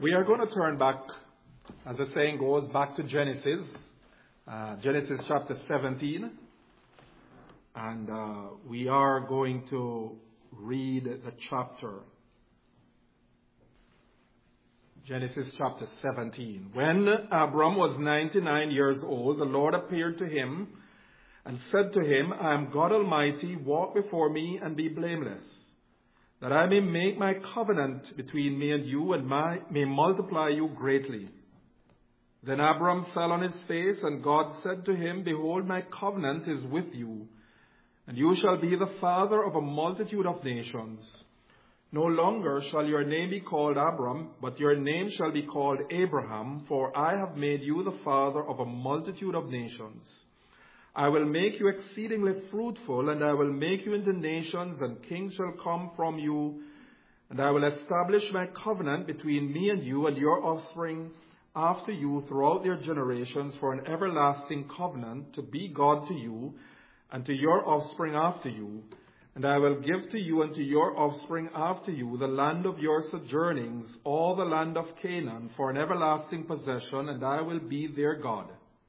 We are going to turn back, as the saying goes, back to Genesis. Genesis chapter 17. And we are going to read the chapter. Genesis chapter 17. When Abram was 99 years old, the Lord appeared to him and said to him, I am God Almighty, walk before me and be blameless, that I may make my covenant between me and you and may multiply you greatly. Then Abram fell on his face, and God said to him, Behold, my covenant is with you, and you shall be the father of a multitude of nations. No longer shall your name be called Abram, but your name shall be called Abraham, for I have made you the father of a multitude of nations. I will make you exceedingly fruitful, and I will make you into nations, and kings shall come from you. And I will establish my covenant between me and you and your offspring after you throughout their generations for an everlasting covenant, to be God to you and to your offspring after you. And I will give to you and to your offspring after you the land of your sojournings, all the land of Canaan, for an everlasting possession, and I will be their God.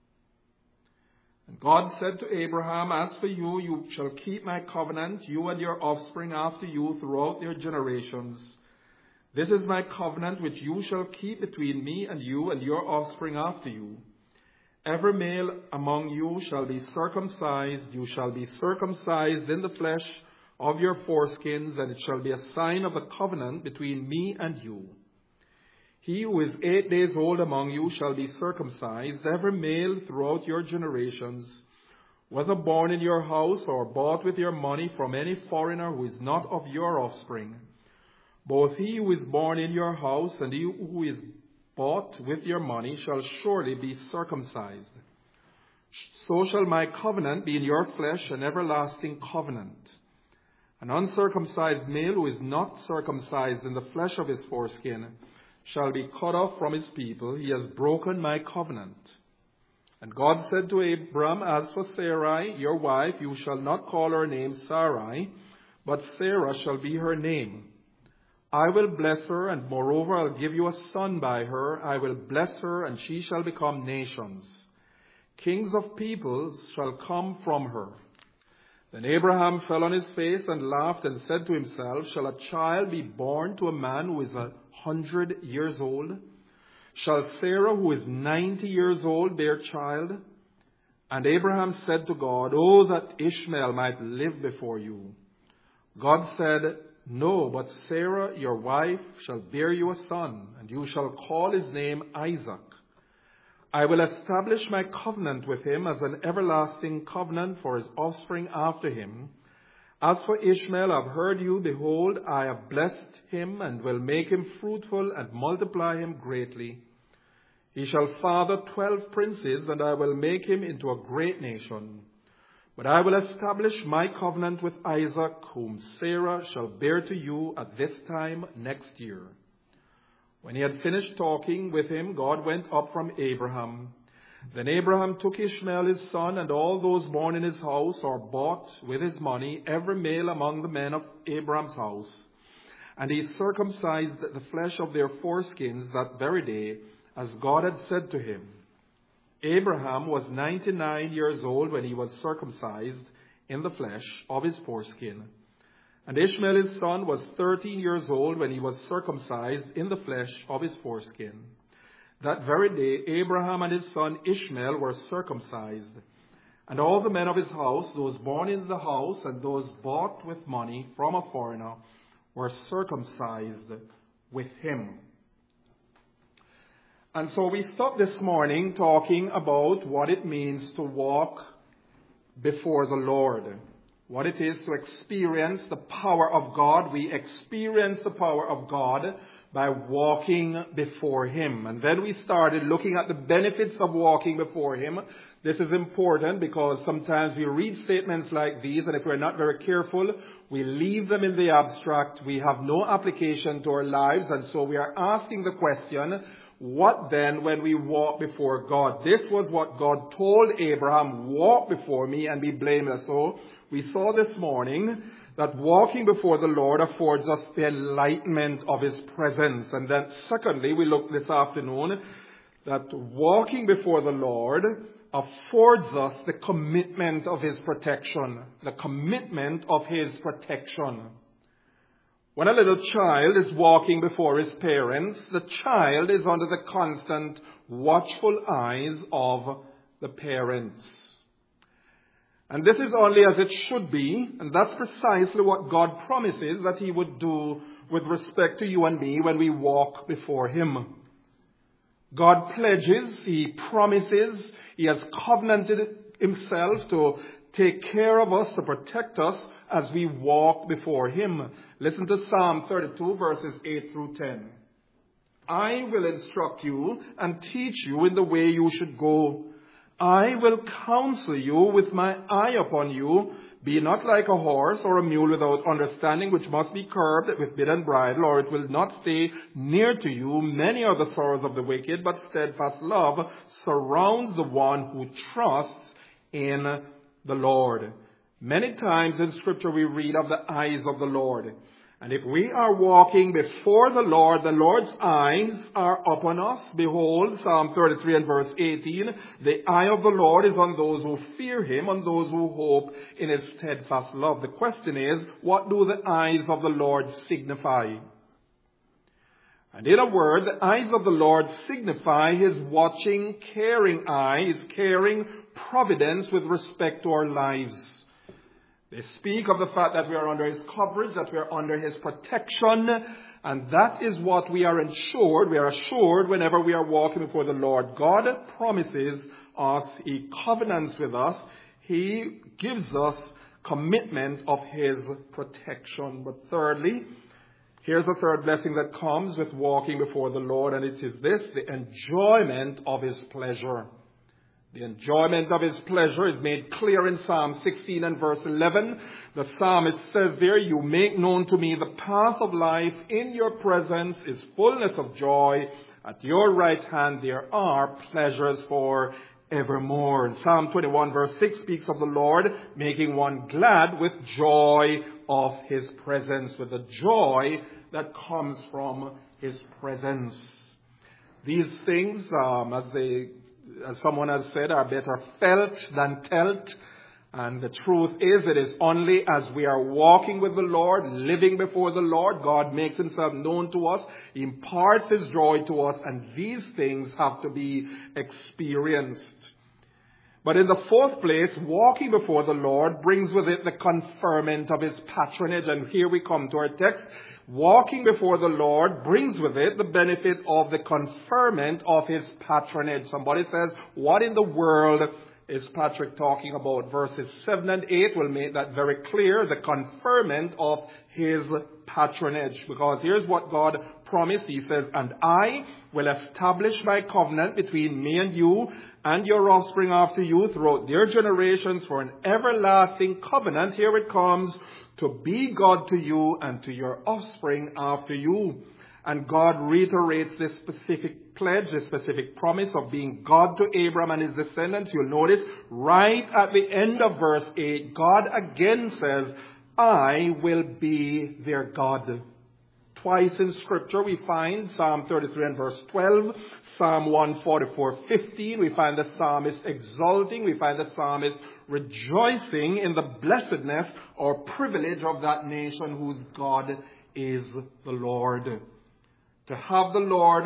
And God said to Abraham, As for you, you shall keep my covenant, you and your offspring after you throughout their generations. This is my covenant which you shall keep between me and your offspring after you. Every male among you shall be circumcised. You shall be circumcised in the flesh of your foreskins, and it shall be a sign of the covenant between me and you. He who is 8 days old among you shall be circumcised, every male throughout your generations, whether born in your house or bought with your money from any foreigner who is not of your offspring. Both he who is born in your house and he who is bought with your money shall surely be circumcised. So shall my covenant be in your flesh, an everlasting covenant. An uncircumcised male who is not circumcised in the flesh of his foreskin shall be cut off from his people. He has broken my covenant. And God said to Abram, As for Sarai, your wife, you shall not call her name Sarai, but Sarah shall be her name. I will bless her, and moreover I'll give you a son by her. I will bless her, and she shall become nations. Kings of peoples shall come from her. Then Abraham fell on his face and laughed and said to himself, Shall a child be born to a man who is 100 years old? Shall Sarah, who is 90 years old, bear child? And Abraham said to God, Oh, that Ishmael might live before you. God said, No, but Sarah, your wife, shall bear you a son, and you shall call his name Isaac. I will establish my covenant with him as an everlasting covenant for his offspring after him. As for Ishmael, I've heard you. Behold, I have blessed him and will make him fruitful and multiply him greatly. He shall father 12 princes, and I will make him into a great nation. But I will establish my covenant with Isaac, whom Sarah shall bear to you at this time next year. When he had finished talking with him, God went up from Abraham. Then Abraham took Ishmael his son, and all those born in his house or bought with his money, every male among the men of Abraham's house. And he circumcised the flesh of their foreskins that very day, as God had said to him. Abraham was 99 years old when he was circumcised in the flesh of his foreskin. And Ishmael his son was 13 years old when he was circumcised in the flesh of his foreskin. That very day Abraham and his son Ishmael were circumcised. And all the men of his house, those born in the house and those bought with money from a foreigner, were circumcised with him. And so we stopped this morning talking about what it means to walk before the Lord. What it is to experience the power of God. We experience the power of God by walking before him. And then we started looking at the benefits of walking before him. This is important because sometimes we read statements like these, and if we're not very careful, we leave them in the abstract. We have no application to our lives, and so we are asking the question, what then when we walk before God? This was what God told Abraham, walk before me and be blameless. So we saw this morning that walking before the Lord affords us the enlightenment of His presence. And then secondly, we look this afternoon that walking before the Lord affords us the commitment of His protection. The commitment of His protection. When a little child is walking before his parents, the child is under the constant watchful eyes of the parents. And this is only as it should be, and that's precisely what God promises that He would do with respect to you and me when we walk before Him. God pledges, He promises, He has covenanted Himself to take care of us, to protect us as we walk before Him. Listen to Psalm 32, verses 8 through 10. I will instruct you and teach you in the way you should go. I will counsel you with my eye upon you. Be not like a horse or a mule without understanding, which must be curbed with bit and bridle, or it will not stay near to you. Many are the sorrows of the wicked, but steadfast love surrounds the one who trusts in the Lord. Many times in Scripture we read of the eyes of the Lord. And if we are walking before the Lord's eyes are upon us. Behold, Psalm 33 and verse 18, the eye of the Lord is on those who fear Him, on those who hope in His steadfast love. The question is, what do the eyes of the Lord signify? And in a word, the eyes of the Lord signify His watching, caring eye, His caring providence with respect to our lives. They speak of the fact that we are under His coverage, that we are under His protection, and that is what we are ensured. We are assured whenever we are walking before the Lord. God promises us, He covenants with us, He gives us commitment of His protection. But thirdly, here's the third blessing that comes with walking before the Lord, and it is this, the enjoyment of His pleasure. The enjoyment of His pleasure is made clear in Psalm 16 and verse 11. The psalmist says there, you make known to me the path of life. In your presence is fullness of joy. At your right hand there are pleasures for evermore. And Psalm 21 verse 6 speaks of the Lord making one glad with joy of His presence, with the joy that comes from His presence. These things, as someone has said, are better felt than telt. And the truth is, it is only as we are walking with the Lord, living before the Lord, God makes Himself known to us, He imparts His joy to us, and these things have to be experienced. But in the fourth place, walking before the Lord brings with it the conferment of His patronage. And here we come to our text. Walking before the Lord brings with it the benefit of the conferment of His patronage. Somebody says, what in the world is Patrick talking about? Verses 7 and 8 will make that very clear, the conferment of His patronage. Because here's what God promised. He says, and I will establish my covenant between me and you and your offspring after you throughout their generations for an everlasting covenant. Here it comes, to be God to you and to your offspring after you. And God reiterates this specific pledge, this specific promise of being God to Abraham and his descendants. You'll notice right at the end of verse 8, God again says, I will be their God. Twice in Scripture we find Psalm 33 and verse 12, Psalm 144:15. We find the psalmist exulting. We find the psalmist rejoicing in the blessedness or privilege of that nation whose God is the Lord. To have the Lord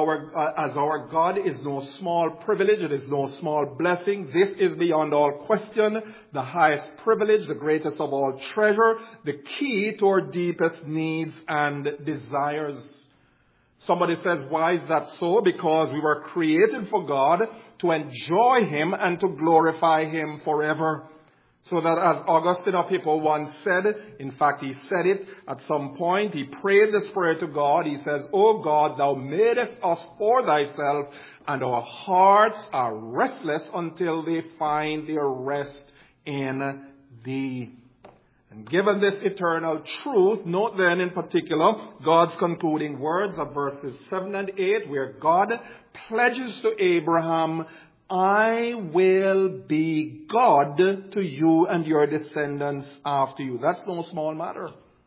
as our God is no small privilege. It is no small blessing. This is beyond all question the highest privilege, the greatest of all treasure, the key to our deepest needs and desires. Somebody says, why is that so? Because we were created for God to enjoy Him and to glorify Him forever. So that as Augustine of Hippo once said, in fact he said it at some point, he prayed this prayer to God. He says, O God, thou madest us for thyself, and our hearts are restless until they find their rest in thee. And given this eternal truth, note then in particular God's concluding words of verses 7 and 8, where God pledges to Abraham, I will be God to you and your descendants after you. That's no small matter.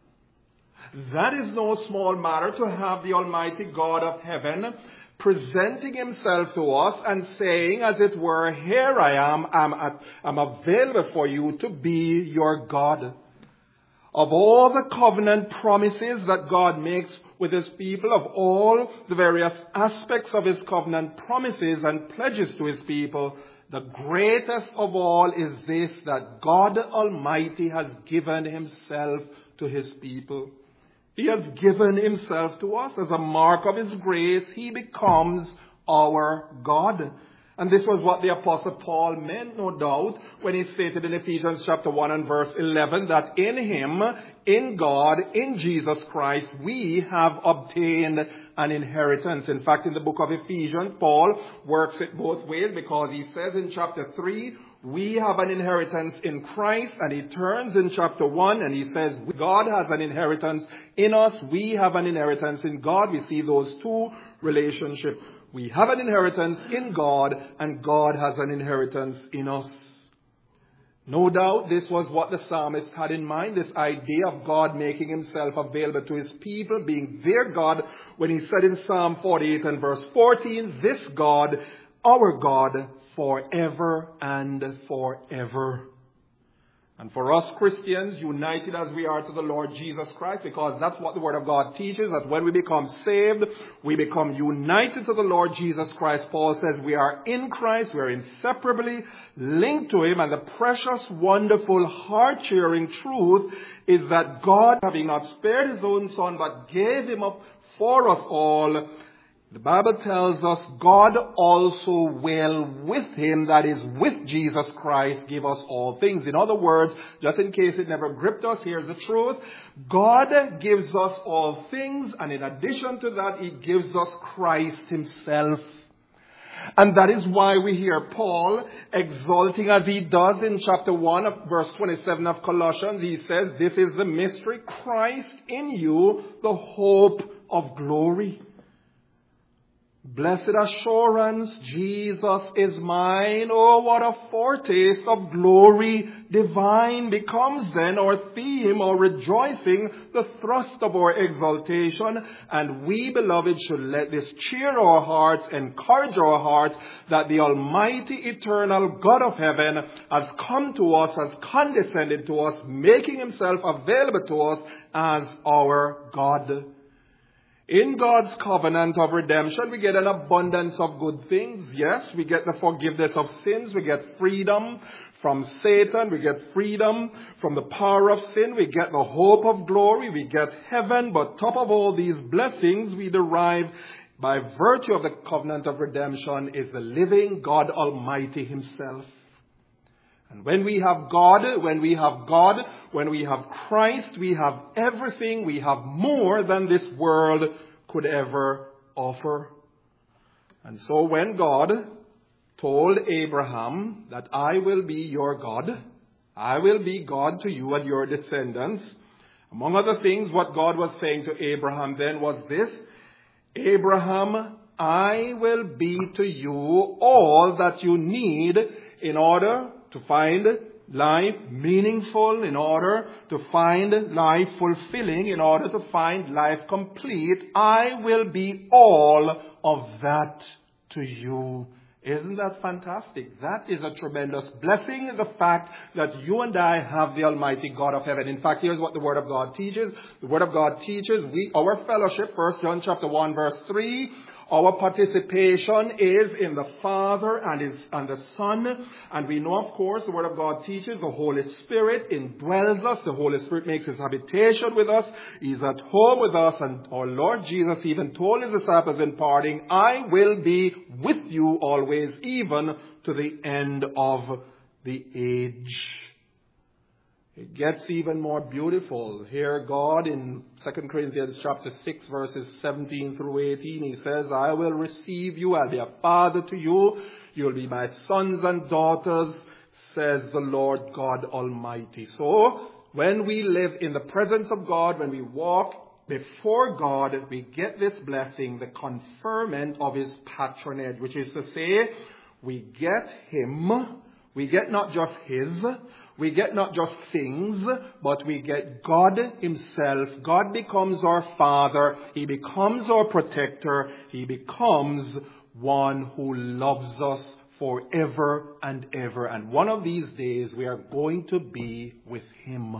That is no small matter, to have the Almighty God of heaven presenting himself to us and saying, as it were, here I am, I'm available for you to be your God. Of all the covenant promises that God makes with his people, of all the various aspects of his covenant promises and pledges to his people, the greatest of all is this, that God Almighty has given himself to his people. He has given himself to us as a mark of his grace. He becomes our God. And this was what the Apostle Paul meant, no doubt, when he stated in Ephesians chapter 1 and verse 11, that in him, in God, in Jesus Christ, we have obtained an inheritance. In fact, in the book of Ephesians, Paul works it both ways, because he says in chapter 3, we have an inheritance in Christ, and he turns in chapter 1 and he says, God has an inheritance in us, we have an inheritance in God. We see those two relationships. We have an inheritance in God, and God has an inheritance in us. No doubt this was what the psalmist had in mind, this idea of God making himself available to his people, being their God, when he said in Psalm 48 and verse 14, this God, our God, forever and forever. And for us Christians, united as we are to the Lord Jesus Christ, because that's what the Word of God teaches, that when we become saved, we become united to the Lord Jesus Christ. Paul says we are in Christ, we are inseparably linked to him, and the precious, wonderful, heart-cheering truth is that God, having not spared his own Son, but gave him up for us all, the Bible tells us God also will with him, that is with Jesus Christ, give us all things. In other words, just in case it never gripped us, here's the truth. God gives us all things, and in addition to that, he gives us Christ himself. And that is why we hear Paul exalting as he does in chapter 1 of verse 27 of Colossians. He says, this is the mystery, Christ in you, the hope of glory. Blessed assurance, Jesus is mine. Oh, what a foretaste of glory divine becomes then our theme, our rejoicing, the thrust of our exaltation. And we, beloved, should let this cheer our hearts, encourage our hearts, that the Almighty, eternal God of heaven has come to us, has condescended to us, making himself available to us as our God. In God's covenant of redemption, we get an abundance of good things. Yes, we get the forgiveness of sins. We get freedom from Satan. We get freedom from the power of sin. We get the hope of glory. We get heaven. But top of all these blessings we derive by virtue of the covenant of redemption is the living God Almighty himself. And when we have God, when we have Christ, we have everything, we have more than this world could ever offer. And so when God told Abraham that I will be your God, I will be God to you and your descendants, among other things, what God was saying to Abraham then was this: Abraham, I will be to you all that you need in order to find life meaningful, in order to find life fulfilling, in order to find life complete. I will be all of that to you. Isn't that fantastic? That is a tremendous blessing, the fact that you and I have the Almighty God of heaven. In fact, here's what the Word of God teaches. The Word of God teaches our fellowship, 1 John chapter 1 verse 3, our participation is in the Father and the Son. And we know, of course, the Word of God teaches the Holy Spirit indwells us. The Holy Spirit makes his habitation with us. He's at home with us. And our Lord Jesus even told his disciples in parting, I will be with you always, even to the end of the age. It gets even more beautiful. Here God in 2 Corinthians chapter 6 verses 17 through 18, he says, I will receive you, I'll be a father to you, you'll be my sons and daughters, says the Lord God Almighty. So, when we live in the presence of God, when we walk before God, we get this blessing, the conferment of his patronage, which is to say, we get Him. We get not just His, we get not just things, but we get God Himself. God becomes our Father. He becomes our protector. He becomes one who loves us forever and ever. And one of these days we are going to be with Him.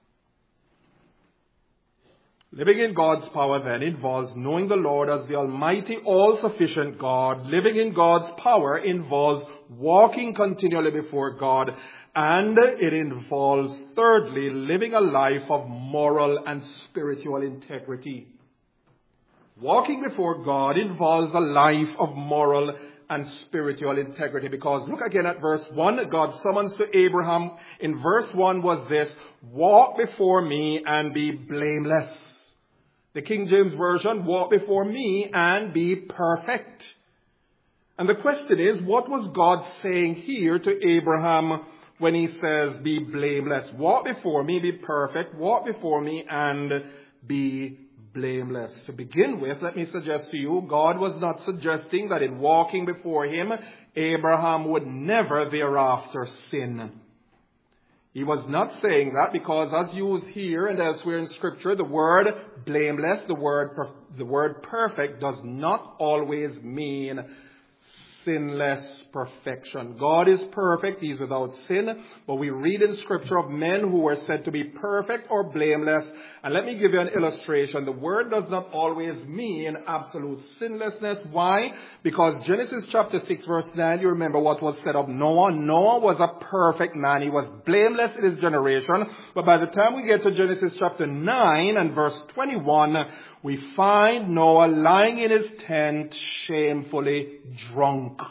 Living in God's power then involves knowing the Lord as the Almighty, all-sufficient God. Living in God's power involves walking continually before God. And it involves, thirdly, living a life of moral and spiritual integrity. Walking before God involves a life of moral and spiritual integrity. Because look again at verse 1. God summons to Abraham in verse 1 was this: walk before me and be blameless. The King James Version, walk before me and be perfect. And the question is, what was God saying here to Abraham when He says, be blameless? Walk before me, be perfect. Walk before me and be blameless. To begin with, let me suggest to you, God was not suggesting that in walking before Him, Abraham would never thereafter sin. He was not saying that because as used here and elsewhere in Scripture, the word blameless, the word perfect does not always mean sinless perfection. God is perfect. He is without sin. But we read in Scripture of men who were said to be perfect or blameless. And let me give you an illustration. The word does not always mean absolute sinlessness. Why? Because Genesis chapter 6 verse 9, you remember what was said of Noah. Noah was a perfect man. He was blameless in his generation. But by the time we get to Genesis chapter 9 and verse 21, we find Noah lying in his tent, shamefully drunk.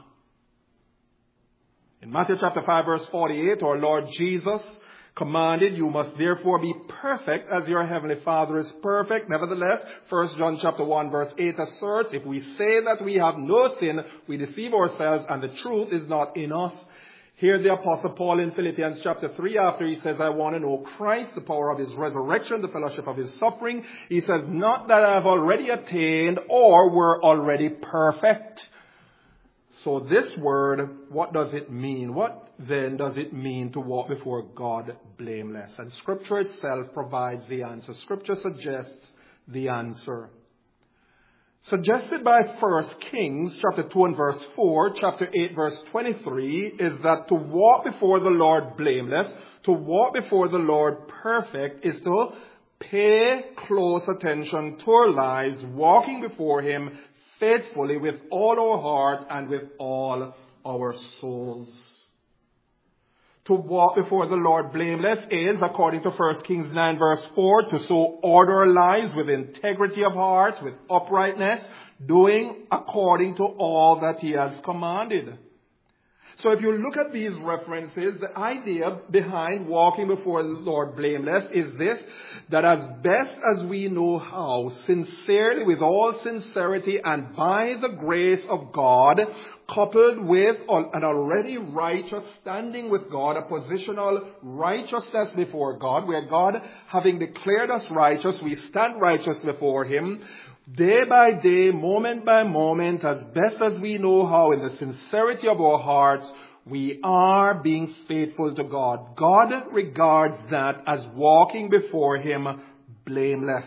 In Matthew chapter 5 verse 48, our Lord Jesus commanded, you must therefore be perfect as your heavenly Father is perfect. Nevertheless, 1 John chapter 1 verse 8 asserts, if we say that we have no sin, we deceive ourselves and the truth is not in us. Here the Apostle Paul in Philippians chapter 3, after he says, I want to know Christ, the power of His resurrection, the fellowship of His suffering, he says, not that I have already attained or were already perfect. So this word, what does it mean? What then does it mean to walk before God blameless? And Scripture itself provides the answer. Scripture suggests the answer. Suggested by 1 Kings chapter 2 and verse 4, chapter 8 verse 23, is that to walk before the Lord blameless, to walk before the Lord perfect, is to pay close attention to our lives, walking before Him faithfully with all our heart and with all our souls. To walk before the Lord blameless is, according to 1 Kings 9 verse 4, to so order our lives with integrity of heart, with uprightness, doing according to all that He has commanded. So if you look at these references, the idea behind walking before the Lord blameless is this, that as best as we know how, sincerely, with all sincerity and by the grace of God, coupled with an already righteous standing with God, a positional righteousness before God, where God, having declared us righteous, we stand righteous before Him, day by day, moment by moment, as best as we know how, in the sincerity of our hearts, we are being faithful to God. God regards that as walking before Him blameless.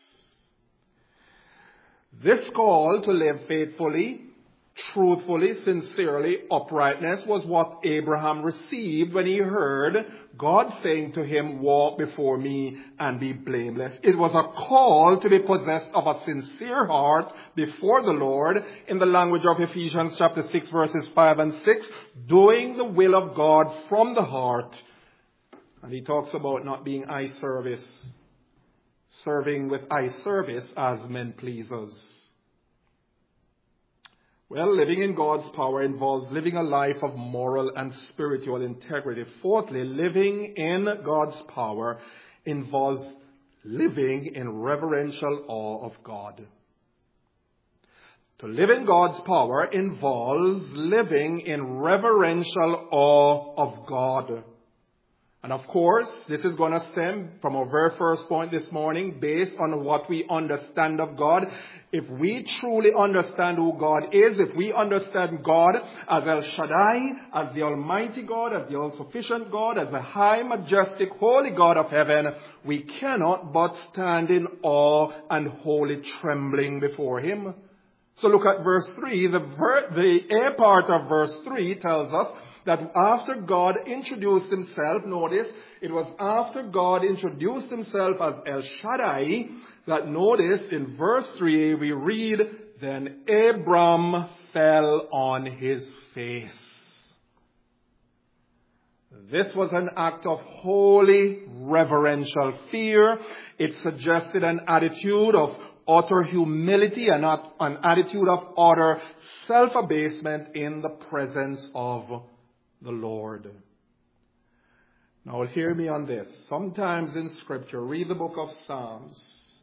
This call to live faithfully, truthfully, sincerely, uprightness was what Abraham received when he heard God saying to him, walk before me and be blameless. It was a call to be possessed of a sincere heart before the Lord, in the language of Ephesians chapter 6 verses 5 and 6, doing the will of God from the heart. And he talks about not being eye service, serving with eye service as men pleasers. Well, living in God's power involves living a life of moral and spiritual integrity. Fourthly, living in God's power involves living in reverential awe of God. To live in God's power involves living in reverential awe of God. And of course, this is going to stem from our very first point this morning, based on what we understand of God. If we truly understand who God is, if we understand God as El Shaddai, as the Almighty God, as the all-sufficient God, as the high, majestic, holy God of heaven, we cannot but stand in awe and holy trembling before Him. So look at verse 3. The A part of verse 3 tells us that after God introduced Himself, notice, it was after God introduced Himself as El Shaddai, that notice in verse 3 we read, then Abram fell on his face. This was an act of holy, reverential fear. It suggested an attitude of utter humility and not an attitude of utter self-abasement in the presence of the Lord. Now hear me on this. Sometimes in Scripture, read the book of Psalms,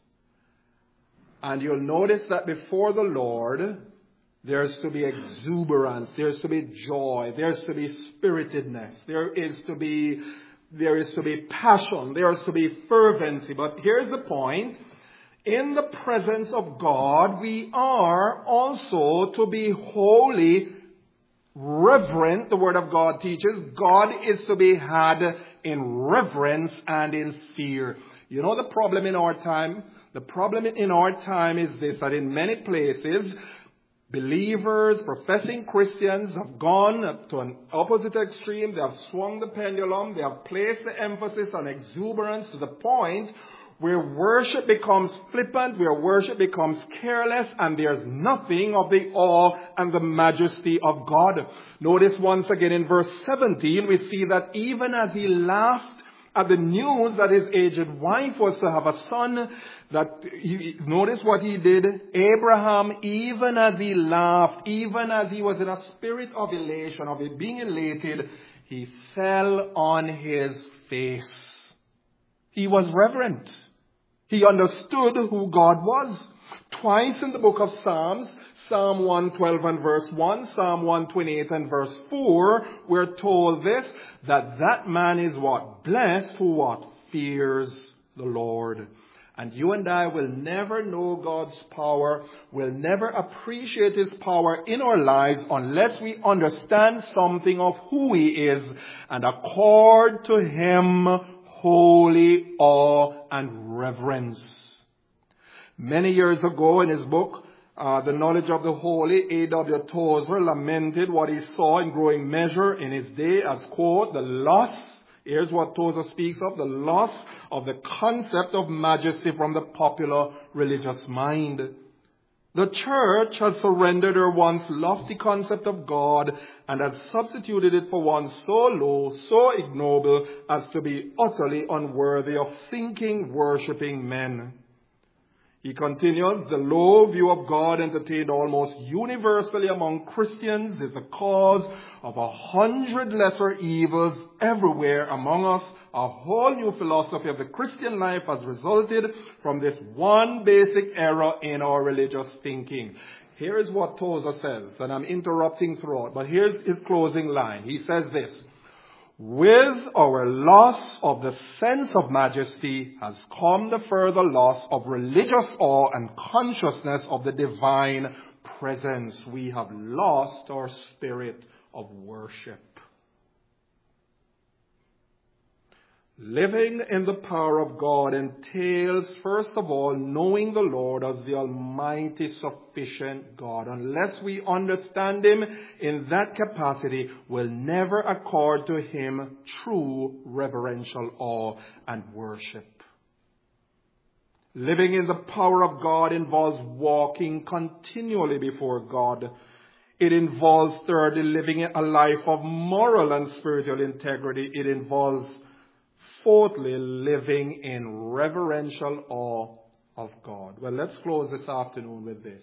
and you'll notice that before the Lord, there's to be exuberance, there's to be joy, there's to be spiritedness, there is to be passion, there is to be fervency. But here's the point. In the presence of God, we are also to be holy, reverent. The Word of God teaches God is to be had in reverence and in fear. You know the problem in our time? The problem in our time is this, that in many places, believers, professing Christians have gone to an opposite extreme. They have swung the pendulum. They have placed the emphasis on exuberance to the point where worship becomes flippant, where worship becomes careless, and there's nothing of the awe and the majesty of God. Notice once again in verse 17, we see that even as he laughed at the news that his aged wife was to have a son, notice what he did. Abraham, even as he laughed, even as he was in a spirit of elation, of being elated, he fell on his face. He was reverent. He understood who God was. Twice in the book of Psalms, Psalm 112 and verse 1, Psalm 128 and verse 4, we're told this, that man is what? Blessed who what? Fears the Lord. And you and I will never know God's power, will never appreciate His power in our lives unless we understand something of who He is and accord to Him holy awe and reverence. Many years ago in his book, The Knowledge of the Holy, A.W. Tozer lamented what he saw in growing measure in his day as, quote, the loss, here's what Tozer speaks of, the loss of the concept of majesty from the popular religious mind. The church has surrendered her once lofty concept of God and has substituted it for one so low, so ignoble as to be utterly unworthy of thinking, worshipping men. He continues, the low view of God entertained almost universally among Christians is the cause of 100 lesser evils everywhere among us. A whole new philosophy of the Christian life has resulted from this one basic error in our religious thinking. Here is what Tozer says, and I'm interrupting throughout, but here's his closing line. He says this, with our loss of the sense of majesty has come the further loss of religious awe and consciousness of the divine presence. We have lost our spirit of worship. Living in the power of God entails, first of all, knowing the Lord as the almighty, sufficient God. Unless we understand Him in that capacity, we'll never accord to Him true reverential awe and worship. Living in the power of God involves walking continually before God. It involves, thirdly, living a life of moral and spiritual integrity. It involves, fourthly, living in reverential awe of God. Well, let's close this afternoon with this.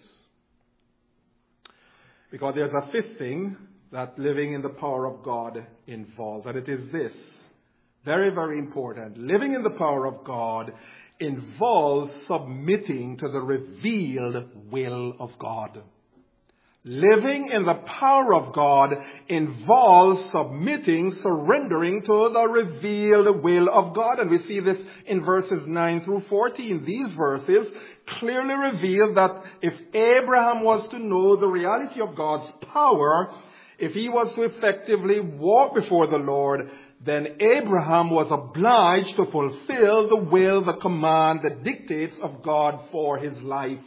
Because there's a fifth thing that living in the power of God involves, and it is this. Very, very important. Living in the power of God involves submitting to the revealed will of God. Living in the power of God involves submitting, surrendering to the revealed will of God. And we see this in verses 9 through 14. These verses clearly reveal that if Abraham was to know the reality of God's power, if he was to effectively walk before the Lord, then Abraham was obliged to fulfill the will, the command, the dictates of God for his life.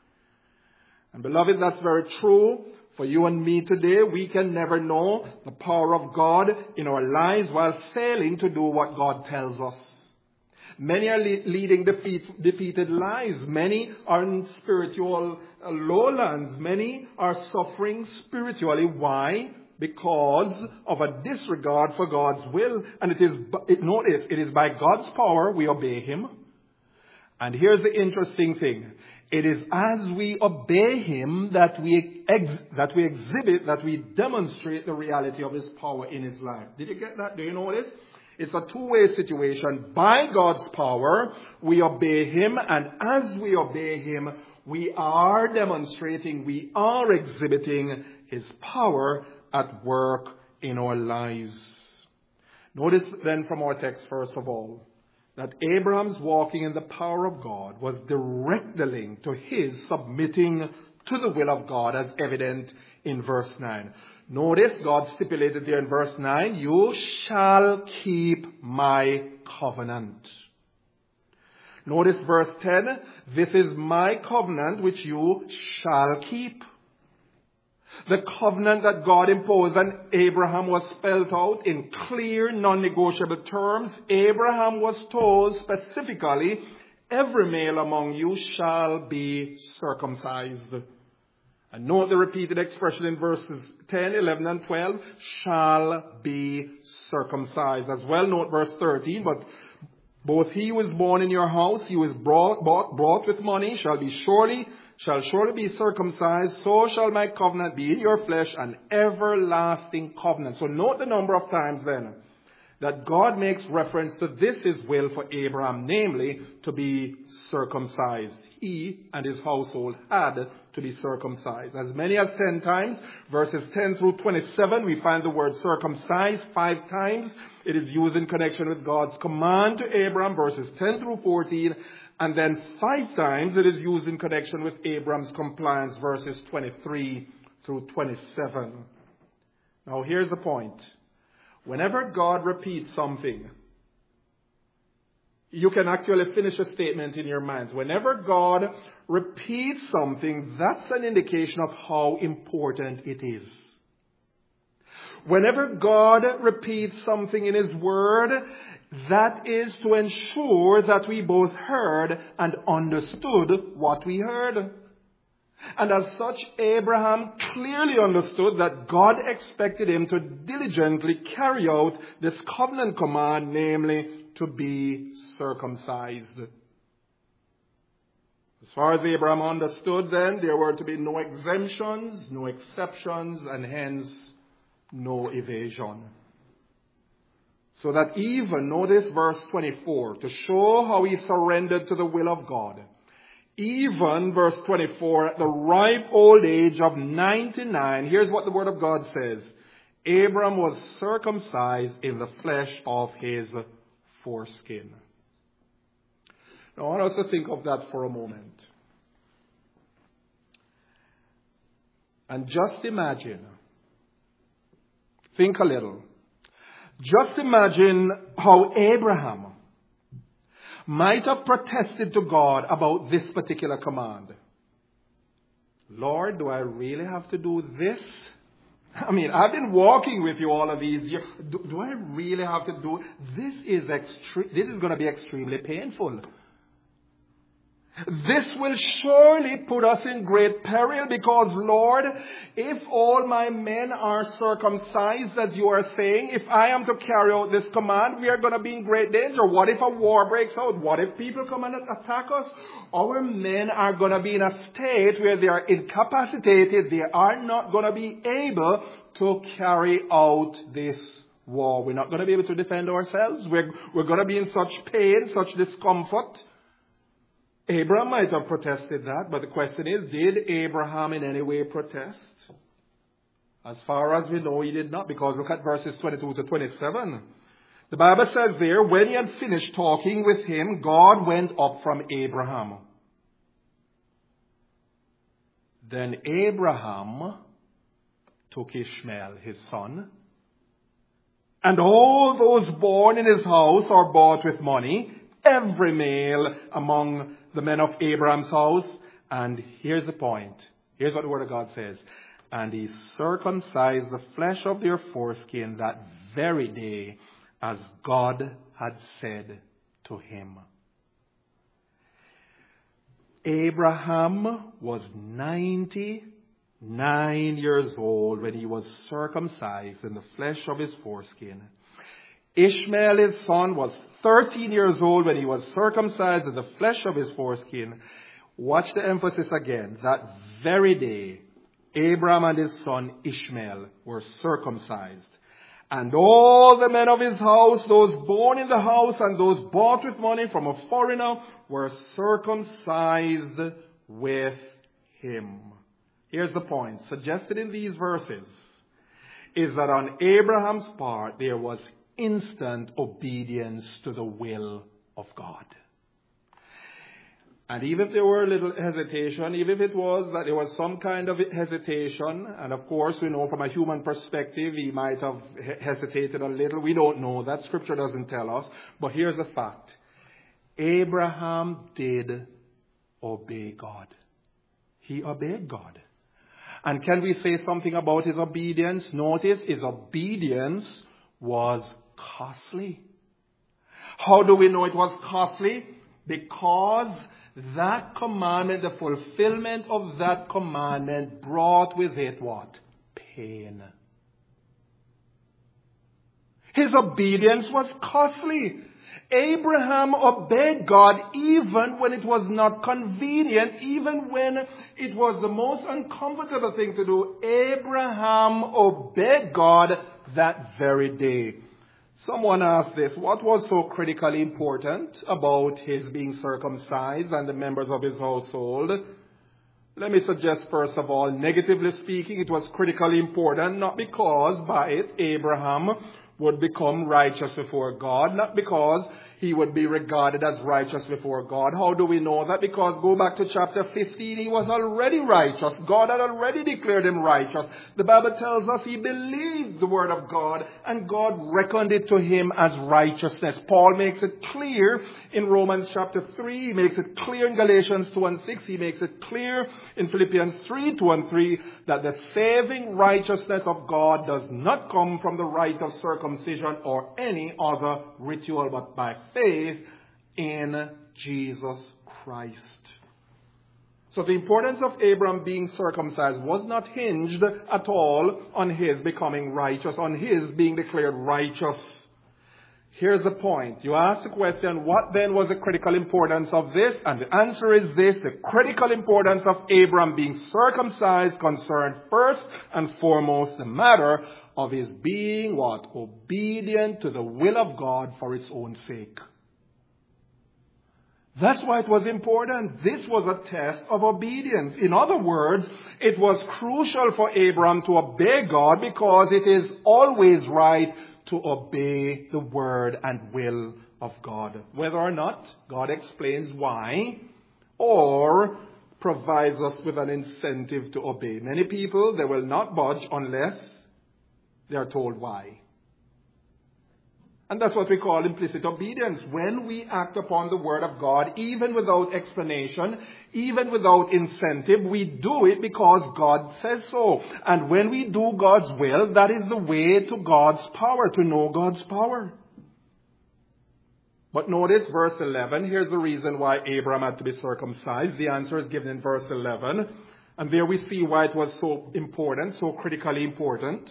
And beloved, that's very true for you and me today. We can never know the power of God in our lives while failing to do what God tells us. Many are leading defeated lives. Many are in spiritual lowlands. Many are suffering spiritually. Why? Because of a disregard for God's will. And notice, it is by God's power we obey Him. And here's the interesting thing. It is as we obey Him that we exhibit, that we demonstrate the reality of His power in His life. Did you get that? Do you know this? It's a two-way situation. By God's power, we obey Him, and as we obey Him, we are demonstrating, we are exhibiting His power at work in our lives. Notice then from our text, first of all, that Abraham's walking in the power of God was directly linked to his submitting to the will of God, as evident in verse 9. Notice God stipulated there in verse 9, you shall keep my covenant. Notice verse 10, this is my covenant which you shall keep. The covenant that God imposed on Abraham was spelled out in clear, non-negotiable terms. Abraham was told specifically, every male among you shall be circumcised. And note the repeated expression in verses 10, 11, and 12, shall be circumcised. As well, note verse 13, but both he who is born in your house, he who is bought with money, shall surely be circumcised, so shall my covenant be in your flesh, an everlasting covenant. So note the number of times then that God makes reference to this his will for Abraham, namely to be circumcised. He and his household had to be circumcised. As many as 10 times, verses 10 through 27, we find the word circumcised 5 times. It is used in connection with God's command to Abraham, verses 10 through 14. And then 5 times it is used in connection with Abraham's compliance, verses 23 through 27. Now here's the point. Whenever God repeats something, you can actually finish a statement in your minds. Whenever God repeats something, that's an indication of how important it is. Whenever God repeats something in His Word, that is to ensure that we both heard and understood what we heard. And as such, Abraham clearly understood that God expected him to diligently carry out this covenant command, namely to be circumcised. As far as Abraham understood then, there were to be no exemptions, no exceptions, and hence no evasion. So that even, notice verse 24, to show how he surrendered to the will of God. Even, verse 24, at the ripe old age of 99, here's what the Word of God says. Abram was circumcised in the flesh of his foreskin. Now, I want us to think of that for a moment. And just imagine, think a little. Just imagine how Abraham might have protested to God about this particular command. Lord, do I really have to do this? I mean, I've been walking with you all of these years. Do I really have to do this? This is going to be extremely painful. This will surely put us in great peril because, Lord, if all my men are circumcised, as you are saying, if I am to carry out this command, we are going to be in great danger. What if a war breaks out? What if people come and attack us? Our men are going to be in a state where they are incapacitated. They are not going to be able to carry out this war. We're not going to be able to defend ourselves. We're going to be in such pain, such discomfort. Abraham might have protested that, but the question is, did Abraham in any way protest? As far as we know, he did not, because look at verses 22 to 27. The Bible says there, when he had finished talking with him, God went up from Abraham. Then Abraham took Ishmael, his son, and all those born in his house or bought with money, every male among the men of Abraham's house. And here's the point. Here's what the Word of God says. And he circumcised the flesh of their foreskin that very day, as God had said to him. Abraham was 99 years old when he was circumcised in the flesh of his foreskin. Ishmael, his son, was 13 years old when he was circumcised in the flesh of his foreskin. Watch the emphasis again. That very day, Abraham and his son Ishmael were circumcised. And all the men of his house, those born in the house and those bought with money from a foreigner, were circumcised with him. Here's the point. Suggested in these verses is that on Abraham's part there was instant obedience to the will of God. And even if there were a little hesitation, even if it was that there was some kind of hesitation, and of course we know from a human perspective he might have hesitated a little. We don't know that. Scripture doesn't tell us. But here's the fact. Abraham did obey God. He obeyed God. And can we say something about his obedience? Notice his obedience was costly. How do we know it was costly? Because that commandment, the fulfillment of that commandment brought with it what? Pain. His obedience was costly. Abraham obeyed God even when it was not convenient, even when it was the most uncomfortable thing to do. Abraham obeyed God that very day. Someone asked this, what was so critically important about his being circumcised and the members of his household? Let me suggest, first of all, negatively speaking, it was critically important, not because by it Abraham would become righteous before God, not because he would be regarded as righteous before God. How do we know that? Because go back to chapter 15, he was already righteous. God had already declared him righteous. The Bible tells us he believed the word of God and God reckoned it to him as righteousness. Paul makes it clear in Romans chapter 3. He makes it clear in Galatians 2 and 6. He makes it clear in Philippians 3, 2 and 3 that the saving righteousness of God does not come from the rite of circumcision or any other ritual, but by faith in Jesus Christ. So the importance of Abraham being circumcised was not hinged at all on his becoming righteous, on his being declared righteous. Here's the point. You ask the question, what then was the critical importance of this? And the answer is this. The critical importance of Abraham being circumcised concerned first and foremost the matter of his being what? Obedient to the will of God for its own sake. That's why it was important. This was a test of obedience. In other words, it was crucial for Abraham to obey God because it is always right to obey the word and will of God. Whether or not God explains why or provides us with an incentive to obey. Many people, they will not budge unless they are told why. And that's what we call implicit obedience. When we act upon the word of God, even without explanation, even without incentive, we do it because God says so. And when we do God's will, that is the way to God's power, to know God's power. But notice verse 11. Here's the reason why Abraham had to be circumcised. The answer is given in verse 11. And there we see why it was so important, so critically important.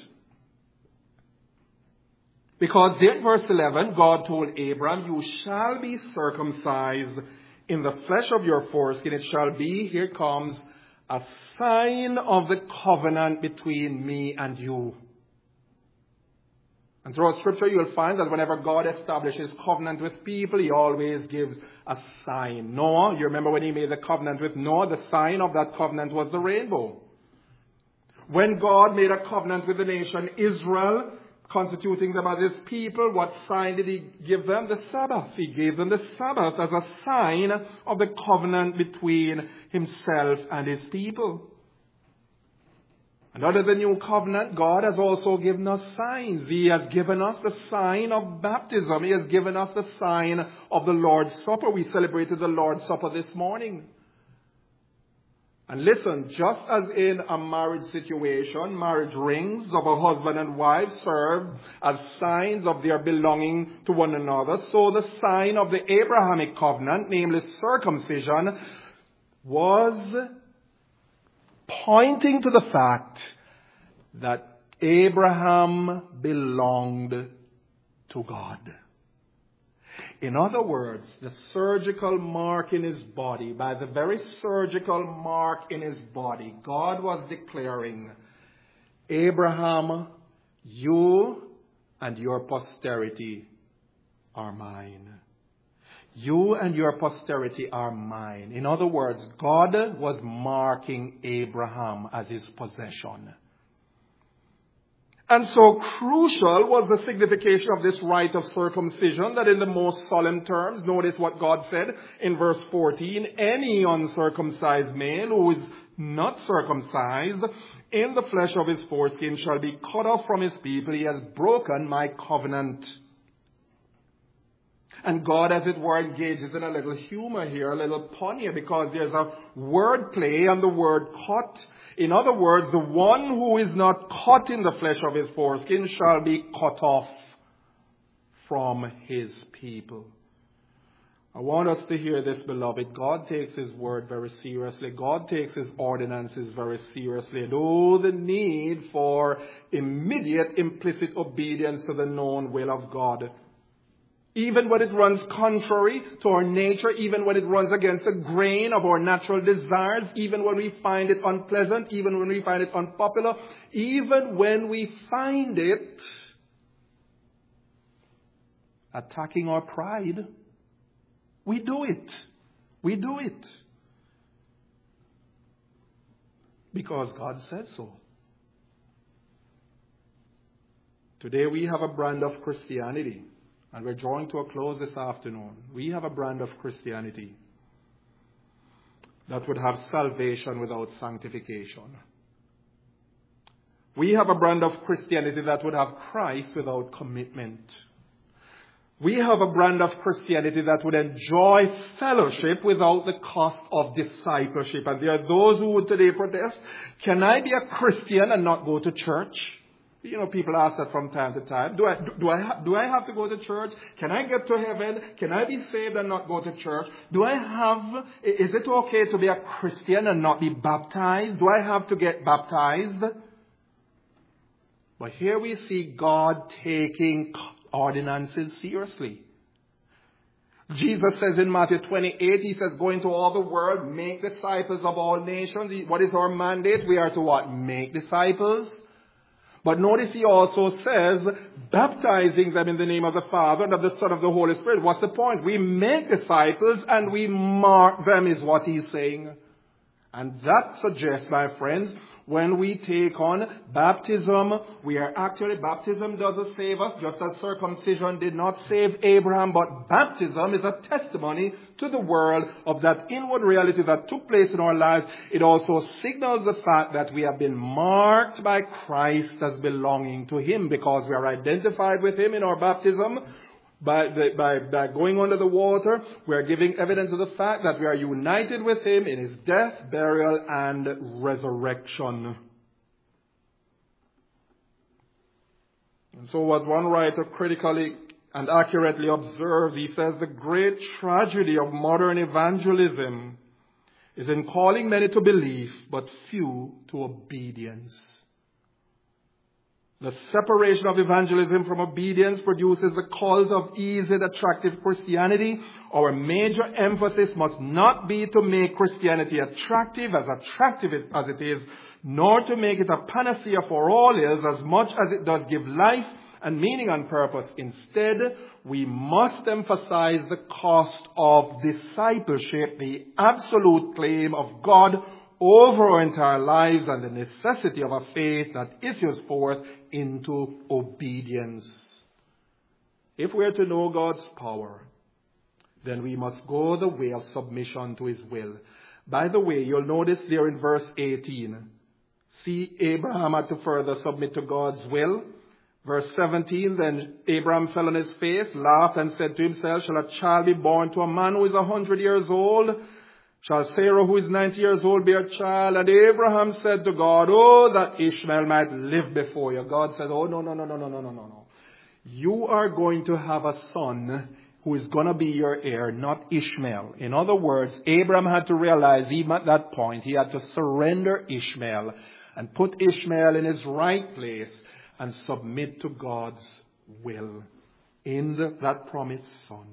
Because in verse 11, God told Abraham, you shall be circumcised in the flesh of your foreskin. It shall be, here comes, a sign of the covenant between me and you. And throughout Scripture, you'll find that whenever God establishes covenant with people, He always gives a sign. Noah, you remember when He made the covenant with Noah, the sign of that covenant was the rainbow. When God made a covenant with the nation Israel, constituting them as His people, what sign did He give them? The Sabbath. He gave them the Sabbath as a sign of the covenant between Himself and His people. And under the new covenant, God has also given us signs. He has given us the sign of baptism. He has given us the sign of the Lord's Supper. We celebrated the Lord's Supper this morning. And listen, just as in a marriage situation, marriage rings of a husband and wife serve as signs of their belonging to one another, so the sign of the Abrahamic covenant, namely circumcision, was pointing to the fact that Abraham belonged to God. In other words, the surgical mark in his body, by the very surgical mark in his body, God was declaring, Abraham, you and your posterity are mine. You and your posterity are mine. In other words, God was marking Abraham as his possession. And so crucial was the signification of this rite of circumcision that in the most solemn terms, notice what God said in verse 14, any uncircumcised male who is not circumcised in the flesh of his foreskin shall be cut off from his people. He has broken my covenant. And God, as it were, engages in a little humor here, a little pun here, because there's a word play on the word cut. In other words, the one who is not cut in the flesh of his foreskin shall be cut off from his people. I want us to hear this, beloved. God takes His word very seriously. God takes His ordinances very seriously. And oh, the need for immediate implicit obedience to the known will of God. Even when it runs contrary to our nature, even when it runs against the grain of our natural desires, even when we find it unpleasant, even when we find it unpopular, even when we find it attacking our pride, we do it. We do it. Because God says so. Today we have a brand of Christianity. And we're drawing to a close this afternoon. We have a brand of Christianity that would have salvation without sanctification. We have a brand of Christianity that would have Christ without commitment. We have a brand of Christianity that would enjoy fellowship without the cost of discipleship. And there are those who would today protest, can I be a Christian and not go to church? You know, people ask that from time to time. Do I have to go to church? Can I get to heaven? Can I be saved and not go to church? Is it okay to be a Christian and not be baptized? Do I have to get baptized? But here we see God taking ordinances seriously. Jesus says in Matthew 28, He says, go into all the world, make disciples of all nations. What is our mandate? We are to what? Make disciples. But notice He also says, baptizing them in the name of the Father and of the Son and of the Holy Spirit. What's the point? We make disciples and we mark them is what He's saying. And that suggests, my friends, when we take on baptism, baptism doesn't save us, just as circumcision did not save Abraham, but baptism is a testimony to the world of that inward reality that took place in our lives. It also signals the fact that we have been marked by Christ as belonging to Him, because we are identified with Him in our baptism. By going under the water, we are giving evidence of the fact that we are united with Him in His death, burial, and resurrection. And so as one writer critically and accurately observed, he says, the great tragedy of modern evangelism is in calling many to belief, but few to obedience. The separation of evangelism from obedience produces the cult of easy and attractive Christianity. Our major emphasis must not be to make Christianity attractive as it is, nor to make it a panacea for all ills as much as it does give life and meaning and purpose. Instead, we must emphasize the cost of discipleship, the absolute claim of God over our entire lives, and the necessity of a faith that issues forth into obedience. If we are to know God's power, then we must go the way of submission to His will. By the way, you'll notice there in verse 18, see, Abraham had to further submit to God's will. Verse 17, then Abraham fell on his face, laughed, and said to himself, shall a child be born to a man who is 100 years old? Shall Sarah, who is 90 years old, bear a child? And Abraham said to God, oh, that Ishmael might live before you. God said, oh, no. You are going to have a son who is going to be your heir, not Ishmael. In other words, Abraham had to realize, even at that point, he had to surrender Ishmael and put Ishmael in his right place and submit to God's will in that promised son.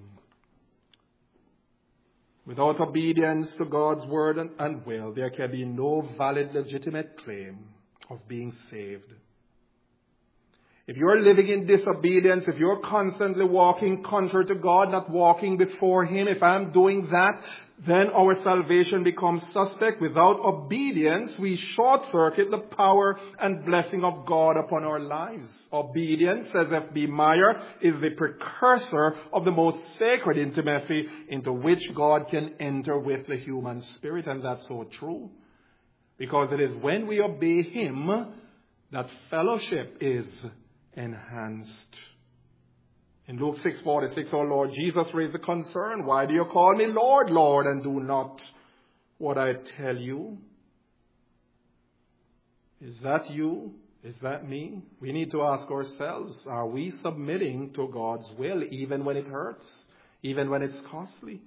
Without obedience to God's word and will, there can be no valid, legitimate claim of being saved. If you're living in disobedience, if you're constantly walking contrary to God, not walking before Him, if I'm doing that, then our salvation becomes suspect. Without obedience, we short-circuit the power and blessing of God upon our lives. Obedience, says F.B. Meyer, is the precursor of the most sacred intimacy into which God can enter with the human spirit. And that's so true. Because it is when we obey Him that fellowship is enhanced. In Luke 6:46, our Lord Jesus raised the concern, why do you call me Lord, Lord, and do not what I tell you? Is that you? Is that me? We need to ask ourselves, are we submitting to God's will even when it hurts, even when it's costly?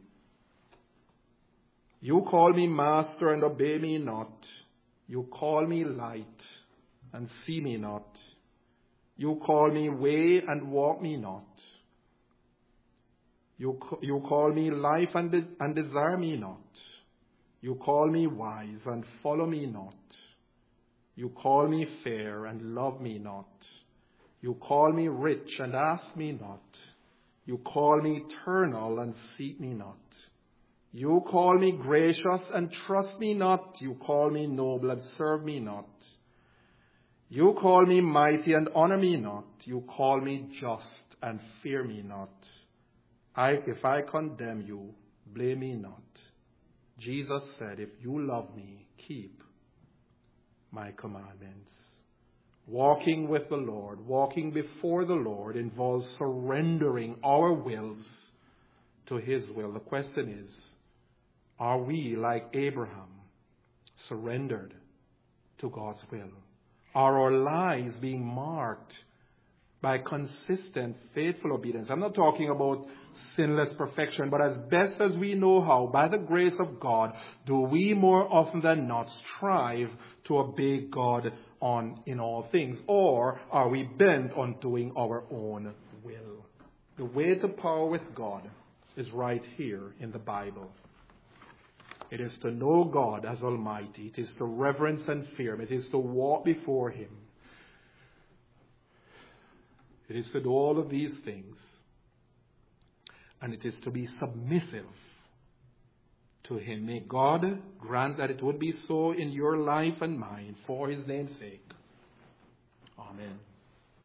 You call me master and obey me not. You call me light and see me not. You call me way and walk me not. You call me life and desire me not. You call me wise and follow me not. You call me fair and love me not. You call me rich and ask me not. You call me eternal and seek me not. You call me gracious and trust me not. You call me noble and serve me not. You call me mighty and honor me not. You call me just and fear me not. If I condemn you, blame me not. Jesus said, if you love me, keep my commandments. Walking with the Lord, walking before the Lord involves surrendering our wills to His will. The question is, are we, like Abraham, surrendered to God's will? Are our lives being marked by consistent, faithful obedience? I'm not talking about sinless perfection, but as best as we know how, by the grace of God, do we more often than not strive to obey God in all things? Or are we bent on doing our own will? The way to power with God is right here in the Bible. It is to know God as Almighty. It is to reverence and fear Him. It is to walk before Him. It is to do all of these things. And it is to be submissive to Him. May God grant that it would be so in your life and mine for His name's sake. Amen.